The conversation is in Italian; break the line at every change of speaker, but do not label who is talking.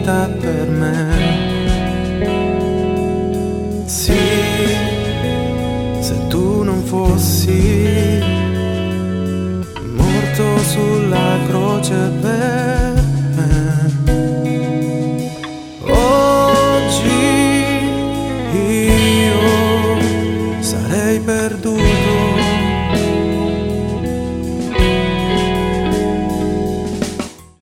vita per me. Sì, se tu non fossi morto sulla croce per